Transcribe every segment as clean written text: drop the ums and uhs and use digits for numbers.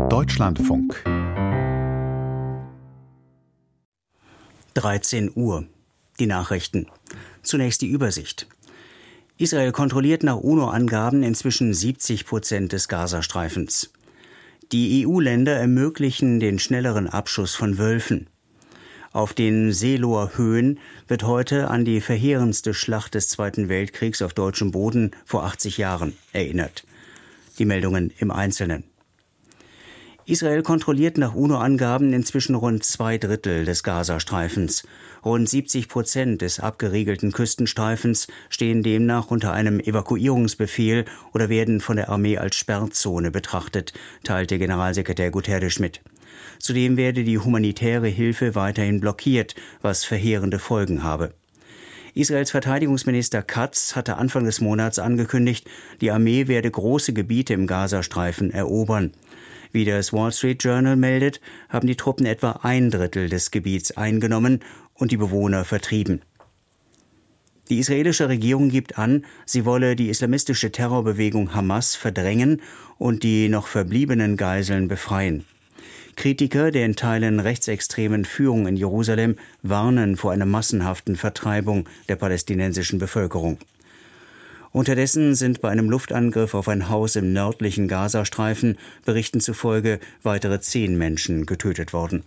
Deutschlandfunk 13 Uhr. Die Nachrichten. Zunächst die Übersicht. Israel kontrolliert nach UNO-Angaben inzwischen 70% des Gazastreifens. Die EU-Länder ermöglichen den schnelleren Abschuss von Wölfen. Auf den Seeloer Höhen wird heute an die verheerendste Schlacht des Zweiten Weltkriegs auf deutschem Boden vor 80 Jahren erinnert. Die Meldungen im Einzelnen. Israel kontrolliert nach UNO-Angaben inzwischen rund 2/3 des Gazastreifens. Rund 70% des abgeriegelten Küstenstreifens stehen demnach unter einem Evakuierungsbefehl oder werden von der Armee als Sperrzone betrachtet, teilte Generalsekretär Guterres mit. Zudem werde die humanitäre Hilfe weiterhin blockiert, was verheerende Folgen habe. Israels Verteidigungsminister Katz hatte Anfang des Monats angekündigt, die Armee werde große Gebiete im Gazastreifen erobern. Wie das Wall Street Journal meldet, haben die Truppen etwa 1/3 des Gebiets eingenommen und die Bewohner vertrieben. Die israelische Regierung gibt an, sie wolle die islamistische Terrorbewegung Hamas verdrängen und die noch verbliebenen Geiseln befreien. Kritiker der in Teilen rechtsextremen Führung in Jerusalem warnen vor einer massenhaften Vertreibung der palästinensischen Bevölkerung. Unterdessen sind bei einem Luftangriff auf ein Haus im nördlichen Gazastreifen Berichten zufolge weitere 10 Menschen getötet worden.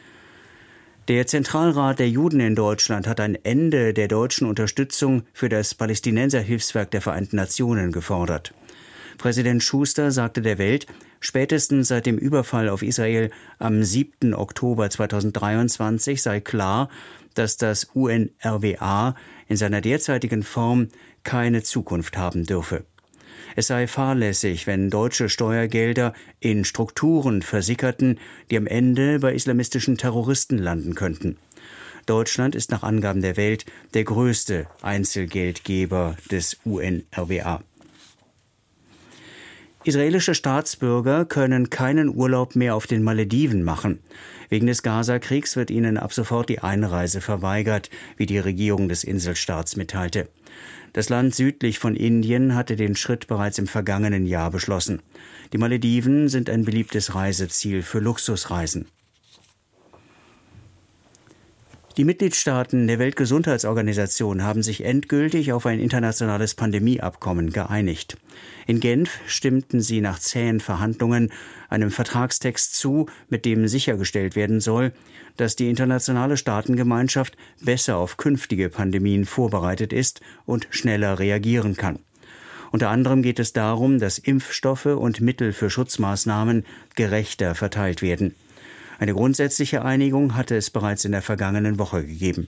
Der Zentralrat der Juden in Deutschland hat ein Ende der deutschen Unterstützung für das Palästinenserhilfswerk der Vereinten Nationen gefordert. Präsident Schuster sagte der Welt, spätestens seit dem Überfall auf Israel am 7. Oktober 2023 sei klar, dass das UNRWA in seiner derzeitigen Form keine Zukunft haben dürfe. Es sei fahrlässig, wenn deutsche Steuergelder in Strukturen versickerten, die am Ende bei islamistischen Terroristen landen könnten. Deutschland ist nach Angaben der Welt der größte Einzelgeldgeber des UNRWA. Israelische Staatsbürger können keinen Urlaub mehr auf den Malediven machen. Wegen des Gaza-Kriegs wird ihnen ab sofort die Einreise verweigert, wie die Regierung des Inselstaats mitteilte. Das Land südlich von Indien hatte den Schritt bereits im vergangenen Jahr beschlossen. Die Malediven sind ein beliebtes Reiseziel für Luxusreisen. Die Mitgliedstaaten der Weltgesundheitsorganisation haben sich endgültig auf ein internationales Pandemieabkommen geeinigt. In Genf stimmten sie nach zähen Verhandlungen einem Vertragstext zu, mit dem sichergestellt werden soll, dass die internationale Staatengemeinschaft besser auf künftige Pandemien vorbereitet ist und schneller reagieren kann. Unter anderem geht es darum, dass Impfstoffe und Mittel für Schutzmaßnahmen gerechter verteilt werden. Eine grundsätzliche Einigung hatte es bereits in der vergangenen Woche gegeben.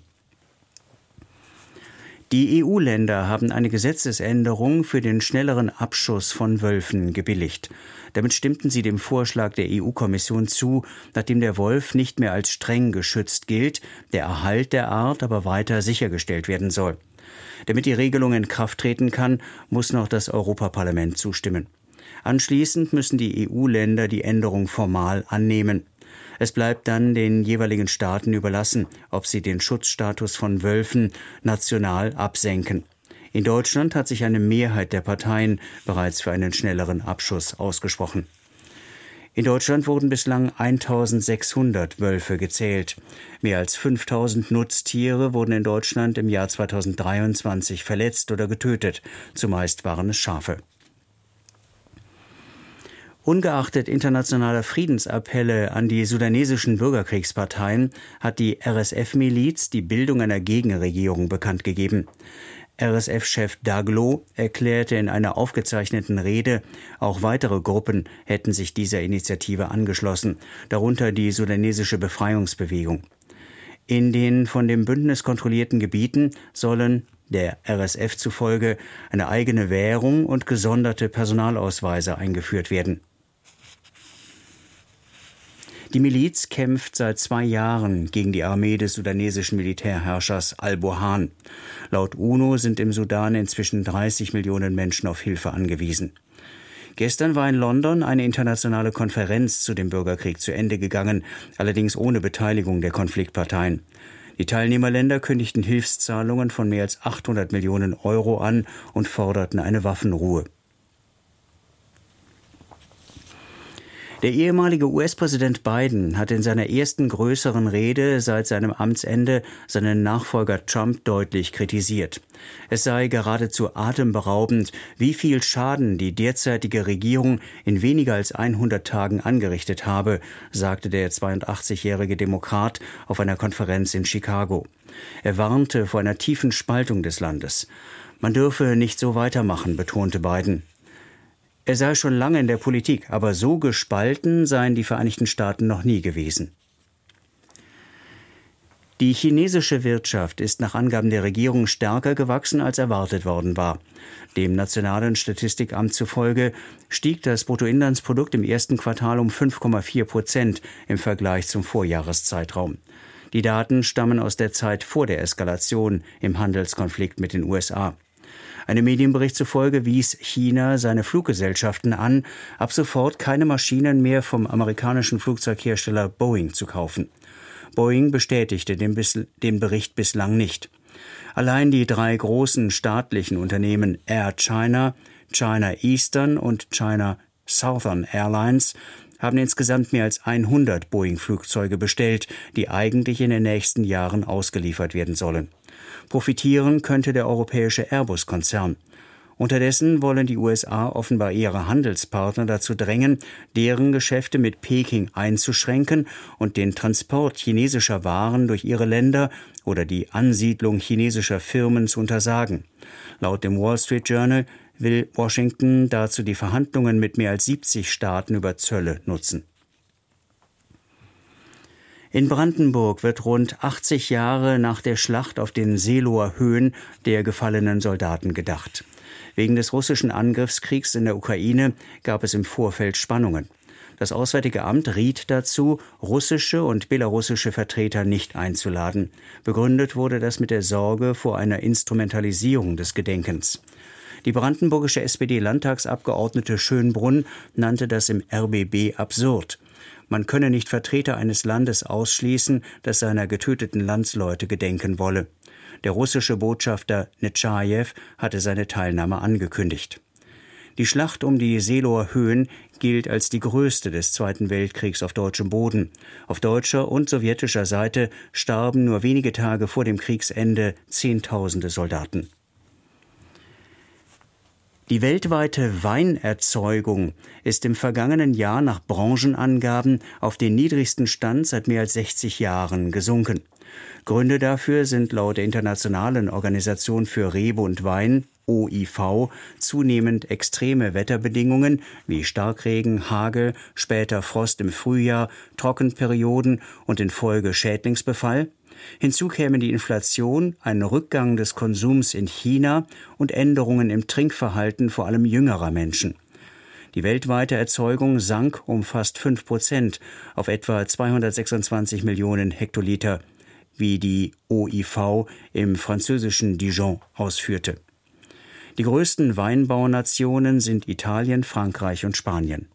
Die EU-Länder haben eine Gesetzesänderung für den schnelleren Abschuss von Wölfen gebilligt. Damit stimmten sie dem Vorschlag der EU-Kommission zu, nachdem der Wolf nicht mehr als streng geschützt gilt, der Erhalt der Art aber weiter sichergestellt werden soll. Damit die Regelung in Kraft treten kann, muss noch das Europaparlament zustimmen. Anschließend müssen die EU-Länder die Änderung formal annehmen. Es bleibt dann den jeweiligen Staaten überlassen, ob sie den Schutzstatus von Wölfen national absenken. In Deutschland hat sich eine Mehrheit der Parteien bereits für einen schnelleren Abschuss ausgesprochen. In Deutschland wurden bislang 1600 Wölfe gezählt. Mehr als 5000 Nutztiere wurden in Deutschland im Jahr 2023 verletzt oder getötet. Zumeist waren es Schafe. Ungeachtet internationaler Friedensappelle an die sudanesischen Bürgerkriegsparteien hat die RSF-Miliz die Bildung einer Gegenregierung bekannt gegeben. RSF-Chef Daglo erklärte in einer aufgezeichneten Rede, auch weitere Gruppen hätten sich dieser Initiative angeschlossen, darunter die sudanesische Befreiungsbewegung. In den von dem Bündnis kontrollierten Gebieten sollen der RSF zufolge eine eigene Währung und gesonderte Personalausweise eingeführt werden. Die Miliz kämpft seit 2 Jahren gegen die Armee des sudanesischen Militärherrschers al-Burhan. Laut UNO sind im Sudan inzwischen 30 Millionen Menschen auf Hilfe angewiesen. Gestern war in London eine internationale Konferenz zu dem Bürgerkrieg zu Ende gegangen, allerdings ohne Beteiligung der Konfliktparteien. Die Teilnehmerländer kündigten Hilfszahlungen von mehr als 800 Millionen Euro an und forderten eine Waffenruhe. Der ehemalige US-Präsident Biden hat in seiner ersten größeren Rede seit seinem Amtsende seinen Nachfolger Trump deutlich kritisiert. Es sei geradezu atemberaubend, wie viel Schaden die derzeitige Regierung in weniger als 100 Tagen angerichtet habe, sagte der 82-jährige Demokrat auf einer Konferenz in Chicago. Er warnte vor einer tiefen Spaltung des Landes. Man dürfe nicht so weitermachen, betonte Biden. Er sei schon lange in der Politik, aber so gespalten seien die Vereinigten Staaten noch nie gewesen. Die chinesische Wirtschaft ist nach Angaben der Regierung stärker gewachsen, als erwartet worden war. Dem Nationalen Statistikamt zufolge stieg das Bruttoinlandsprodukt im ersten Quartal um 5,4% im Vergleich zum Vorjahreszeitraum. Die Daten stammen aus der Zeit vor der Eskalation im Handelskonflikt mit den USA. Einem Medienbericht zufolge wies China seine Fluggesellschaften an, ab sofort keine Maschinen mehr vom amerikanischen Flugzeughersteller Boeing zu kaufen. Boeing bestätigte den Bericht bislang nicht. Allein die 3 großen staatlichen Unternehmen Air China, China Eastern und China Southern Airlines haben insgesamt mehr als 100 Boeing-Flugzeuge bestellt, die eigentlich in den nächsten Jahren ausgeliefert werden sollen. Profitieren könnte der europäische Airbus-Konzern. Unterdessen wollen die USA offenbar ihre Handelspartner dazu drängen, deren Geschäfte mit Peking einzuschränken und den Transport chinesischer Waren durch ihre Länder oder die Ansiedlung chinesischer Firmen zu untersagen. Laut dem Wall Street Journal will Washington dazu die Verhandlungen mit mehr als 70 Staaten über Zölle nutzen. In Brandenburg wird rund 80 Jahre nach der Schlacht auf den Seeloer Höhen der gefallenen Soldaten gedacht. Wegen des russischen Angriffskriegs in der Ukraine gab es im Vorfeld Spannungen. Das Auswärtige Amt riet dazu, russische und belarussische Vertreter nicht einzuladen. Begründet wurde das mit der Sorge vor einer Instrumentalisierung des Gedenkens. Die brandenburgische SPD-Landtagsabgeordnete Schönbrunn nannte das im RBB absurd. Man könne nicht Vertreter eines Landes ausschließen, das seiner getöteten Landsleute gedenken wolle. Der russische Botschafter Netschajew hatte seine Teilnahme angekündigt. Die Schlacht um die Seeloer Höhen gilt als die größte des Zweiten Weltkriegs auf deutschem Boden. Auf deutscher und sowjetischer Seite starben nur wenige Tage vor dem Kriegsende Zehntausende Soldaten. Die weltweite Weinerzeugung ist im vergangenen Jahr nach Branchenangaben auf den niedrigsten Stand seit mehr als 60 Jahren gesunken. Gründe dafür sind laut der Internationalen Organisation für Rebe und Wein, OIV, zunehmend extreme Wetterbedingungen wie Starkregen, Hagel, später Frost im Frühjahr, Trockenperioden und in Folge Schädlingsbefall. Hinzu kämen die Inflation, ein Rückgang des Konsums in China und Änderungen im Trinkverhalten vor allem jüngerer Menschen. Die weltweite Erzeugung sank um fast 5% auf etwa 226 Millionen Hektoliter, wie die OIV im französischen Dijon ausführte. Die größten Weinbaunationen sind Italien, Frankreich und Spanien.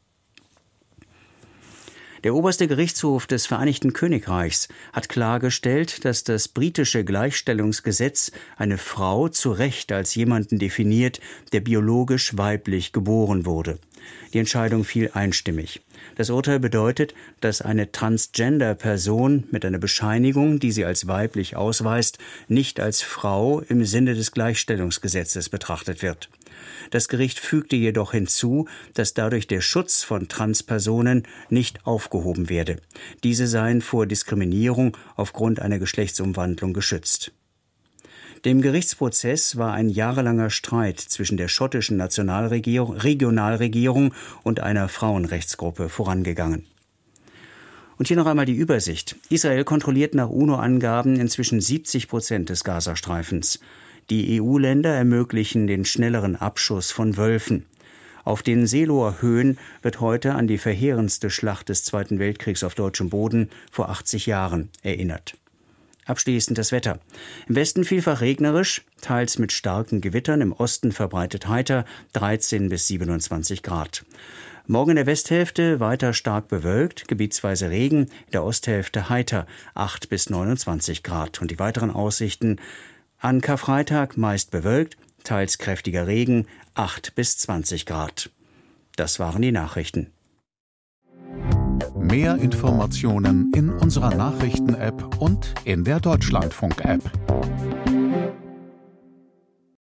Der oberste Gerichtshof des Vereinigten Königreichs hat klargestellt, dass das britische Gleichstellungsgesetz eine Frau zu Recht als jemanden definiert, der biologisch weiblich geboren wurde. Die Entscheidung fiel einstimmig. Das Urteil bedeutet, dass eine Transgender-Person mit einer Bescheinigung, die sie als weiblich ausweist, nicht als Frau im Sinne des Gleichstellungsgesetzes betrachtet wird. Das Gericht fügte jedoch hinzu, dass dadurch der Schutz von Transpersonen nicht aufgehoben werde. Diese seien vor Diskriminierung aufgrund einer Geschlechtsumwandlung geschützt. Dem Gerichtsprozess war ein jahrelanger Streit zwischen der schottischen Regionalregierung und einer Frauenrechtsgruppe vorangegangen. Und hier noch einmal die Übersicht. Israel kontrolliert nach UNO-Angaben inzwischen 70% des Gazastreifens. Die EU-Länder ermöglichen den schnelleren Abschuss von Wölfen. Auf den Seeloer Höhen wird heute an die verheerendste Schlacht des Zweiten Weltkriegs auf deutschem Boden vor 80 Jahren erinnert. Abschließend das Wetter. Im Westen vielfach regnerisch, teils mit starken Gewittern, im Osten verbreitet heiter, 13 bis 27 Grad. Morgen in der Westhälfte weiter stark bewölkt, gebietsweise Regen, in der Osthälfte heiter, 8 bis 29 Grad. Und die weiteren Aussichten: an Karfreitag meist bewölkt, teils kräftiger Regen, 8 bis 20 Grad. Das waren die Nachrichten. Mehr Informationen in unserer Nachrichten-App und in der Deutschlandfunk-App.